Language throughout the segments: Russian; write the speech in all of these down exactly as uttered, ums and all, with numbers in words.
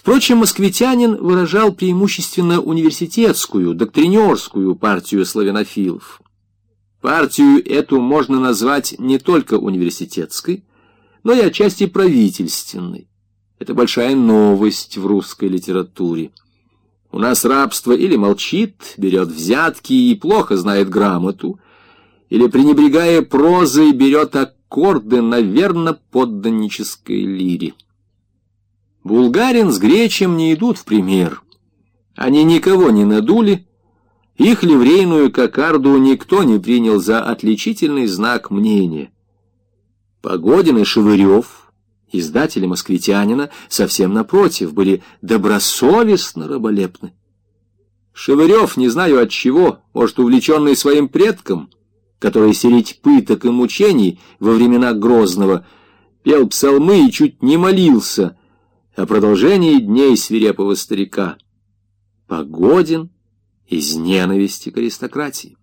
Впрочем, москвитянин выражал преимущественно университетскую, доктринерскую партию славянофилов. Партию эту можно назвать не только университетской, но и отчасти правительственной. Это большая новость в русской литературе. У нас рабство или молчит, берет взятки и плохо знает грамоту, или, пренебрегая прозой, берет аккорды на верно-подданнической лире. Булгарин с Гречем не идут в пример. Они никого не надули, их ливрейную кокарду никто не принял за отличительный знак мнения. Погодин и Шевырев, издатели «Москвитянина», совсем напротив, были добросовестно раболепны. Шевырев, не знаю от чего, может, увлеченный своим предком, который средь пыток и мучений во времена Грозного пел псалмы и чуть не молился о продолжении дней свирепого старика. Погодин из ненависти к аристократии.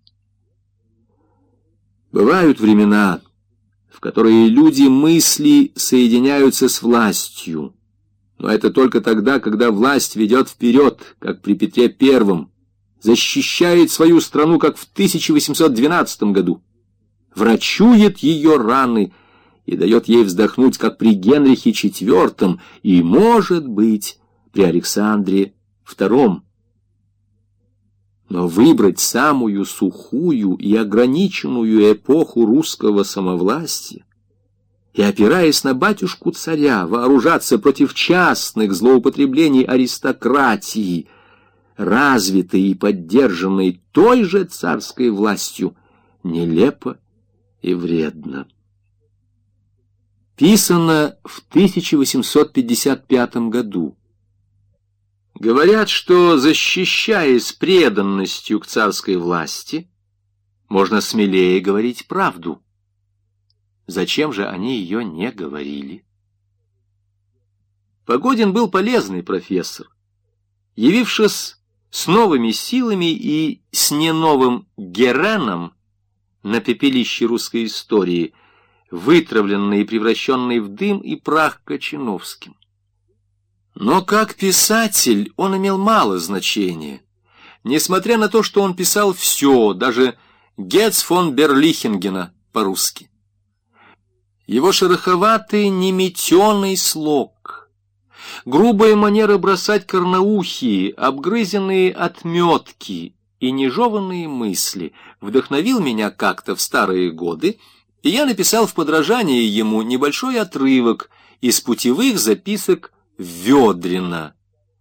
Бывают времена, в которые люди мысли соединяются с властью, но это только тогда, когда власть ведет вперед, как при Петре Первом, защищает свою страну, как в тысяча восемьсот двенадцатом году, врачует ее раны и дает ей вздохнуть, как при Генрихе Четвертом и, может быть, при Александре Втором. Но выбрать самую сухую и ограниченную эпоху русского самовластия и, опираясь на батюшку-царя, вооружаться против частных злоупотреблений аристократии, развитой и поддержанной той же царской властью, нелепо и вредно. Писано в тысяча восемьсот пятьдесят пятом году. Говорят, что, защищаясь преданностью к царской власти, можно смелее говорить правду. Зачем же они ее не говорили? Погодин был полезный профессор. Явившись с новыми силами и с неновым Гереном на пепелище русской истории, вытравленный и превращенный в дым и прах Кочановским. Но как писатель он имел мало значения, несмотря на то, что он писал все, даже Гетц фон Берлихингена по-русски. Его шероховатый, неметеный слог, грубая манера бросать карнаухи, обгрызенные отметки и нежеванные мысли вдохновил меня как-то в старые годы, и я написал в подражание ему небольшой отрывок из путевых записок Вёдрина.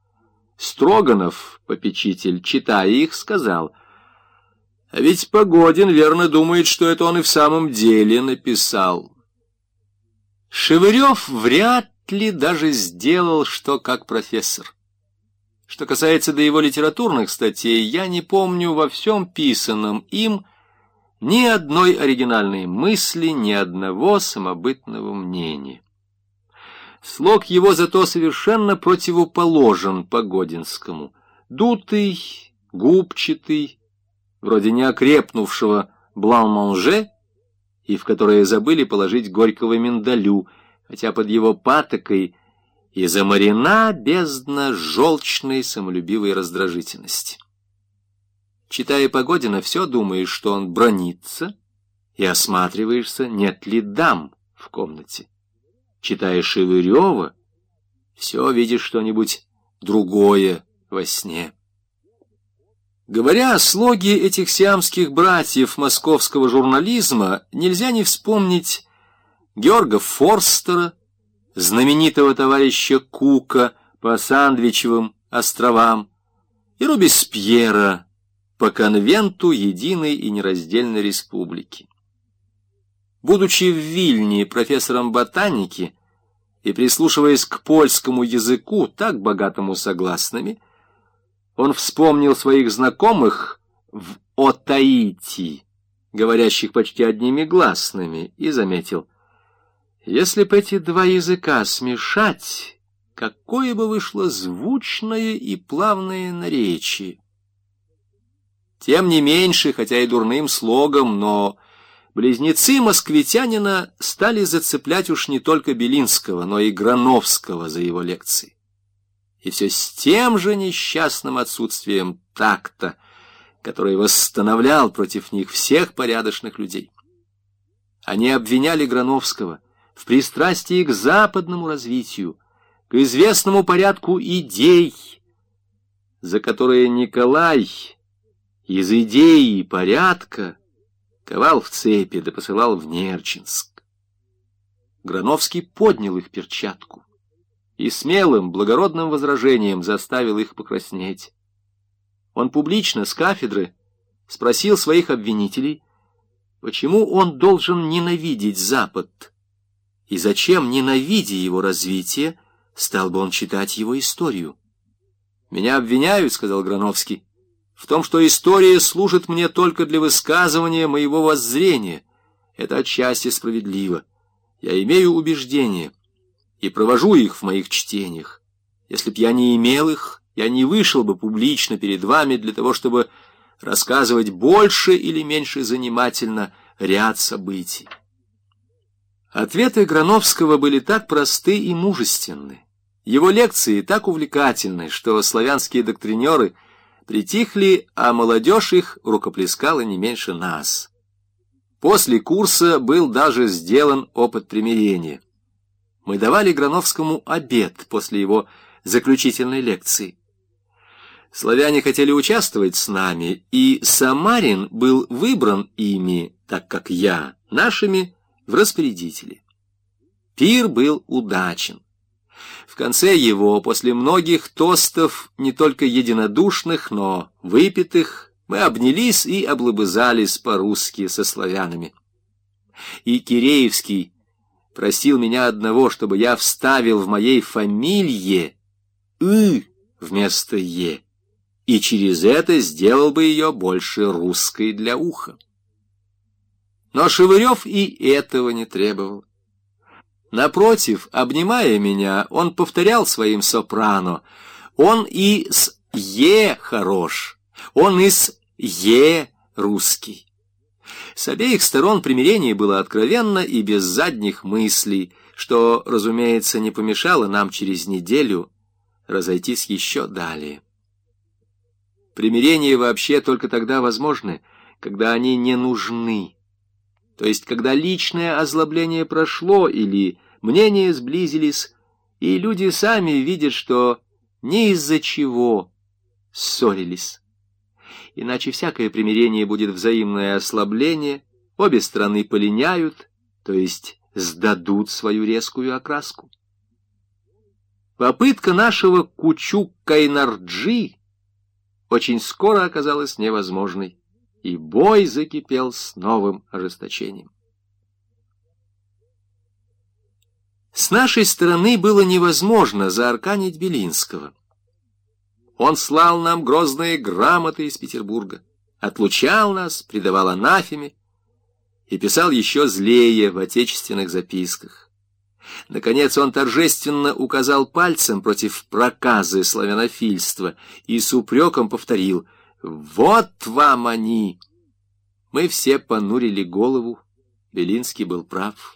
Строганов, попечитель, читая их, сказал: «А ведь Погодин верно думает, что это он и в самом деле написал». Шевырев вряд ли даже сделал что как профессор. Что касается до его литературных статей, я не помню во всем писанном им ни одной оригинальной мысли, ни одного самобытного мнения. Слог его зато совершенно противоположен Погодинскому. Дутый, губчатый, вроде неокрепнувшего блан-манже, и в которое забыли положить горького миндалю, хотя под его патокой и замарена бездна желчной самолюбивой раздражительности. Читая Погодина, все думаешь, что он бранится, и осматриваешься, нет ли дам в комнате. Читая Шевырева, все видишь что-нибудь другое во сне. Говоря о слоге этих сиамских братьев московского журнализма, нельзя не вспомнить Георга Форстера, знаменитого товарища Кука по Сандвичевым островам, и Робеспьера по конвенту единой и нераздельной республики. Будучи в Вильне профессором ботаники и прислушиваясь к польскому языку, так богатому согласными, он вспомнил своих знакомых в Отаити, говорящих почти одними гласными, и заметил: если бы эти два языка смешать, какое бы вышло звучное и плавное наречие. Тем не меньше, хотя и дурным слогом, но близнецы москвитянина стали зацеплять уж не только Белинского, но и Грановского за его лекции. и все с тем же несчастным отсутствием такта, который восстановлял против них всех порядочных людей. Они обвиняли Грановского в пристрастии к западному развитию, к известному порядку идей, за которые Николай из идеи и порядка ковал в цепи да посылал в Нерчинск. Грановский поднял их перчатку и смелым, благородным возражением заставил их покраснеть. Он публично с кафедры спросил своих обвинителей, почему он должен ненавидеть Запад, и зачем, ненавидя его развитие, стал бы он читать его историю. «Меня обвиняют, — сказал Грановский, — в том, что история служит мне только для высказывания моего воззрения. Это отчасти справедливо. Я имею убеждения и провожу их в моих чтениях. Если б я не имел их, я не вышел бы публично перед вами для того, чтобы рассказывать больше или меньше занимательно ряд событий». Ответы Грановского были так просты и мужественны, его лекции так увлекательны, что славянские доктринеры притихли, а молодежь их рукоплескала не меньше нас. После курса был даже сделан опыт примирения. Мы давали Грановскому обед после его заключительной лекции. Славяне хотели участвовать с нами, и Самарин был выбран ими, так как я, нашими, в распорядители. Пир был удачен. В конце его, после многих тостов, не только единодушных, но выпитых, мы обнялись и облобызались по-русски со славянами. И Киреевский просил меня одного, чтобы я вставил в моей фамилии «ы» вместо «е», и через это сделал бы ее больше русской для уха. Но Шевырев и этого не требовал. Напротив, обнимая меня, он повторял своим сопрано: «Он и с «е» хорош, он и с «е» русский». С обеих сторон примирение было откровенно и без задних мыслей, что, разумеется, не помешало нам через неделю разойтись еще далее. Примирения вообще только тогда возможны, когда они не нужны. То есть, когда личное озлобление прошло или мнения сблизились, и люди сами видят, что не из-за чего ссорились. Иначе всякое примирение будет взаимное ослабление, обе стороны полиняют, то есть сдадут свою резкую окраску. Попытка нашего Кучук-Кайнарджи очень скоро оказалась невозможной, и бой закипел с новым ожесточением. С нашей стороны было невозможно заарканить Белинского. Он слал нам грозные грамоты из Петербурга, отлучал нас, предавал анафеме и писал еще злее в отечественных записках. Наконец он торжественно указал пальцем против проказы славянофильства и с упреком повторил: «Вот вам они!» Мы все понурили голову. Белинский был прав.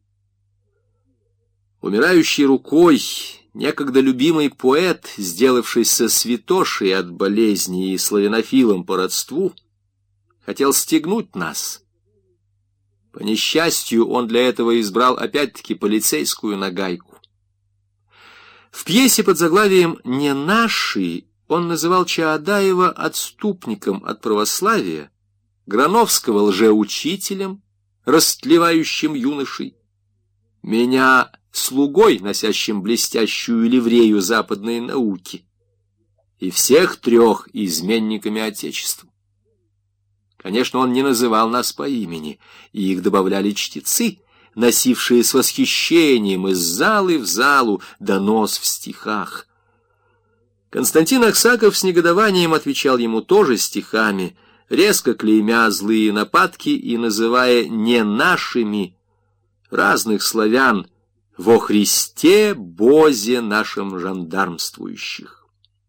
Умирающей рукой некогда любимый поэт, сделавшийся святошей от болезни и славянофилом по родству, хотел стегнуть нас. По несчастью, он для этого избрал опять-таки полицейскую нагайку. В пьесе под заглавием «Не наши» он называл Чаадаева отступником от православия, Грановского лжеучителем, растлевающим юношей, меня слугой, носящим блестящую ливрею западной науки, и всех трех изменниками Отечеству. Конечно, он не называл нас по имени, и их добавляли чтецы, носившие с восхищением из залы в залу донос в стихах. Константин Аксаков с негодованием отвечал ему тоже стихами, резко клеймя злые нападки и называя не нашими разных славян во Христе Бозе нашим жандармствующих.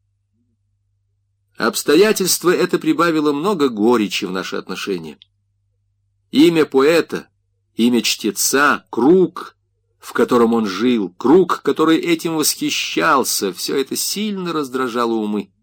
Обстоятельство это прибавило много горечи в наши отношения. Имя поэта, имя чтеца, круг в котором он жил, круг, который этим восхищался, все это сильно раздражало умы.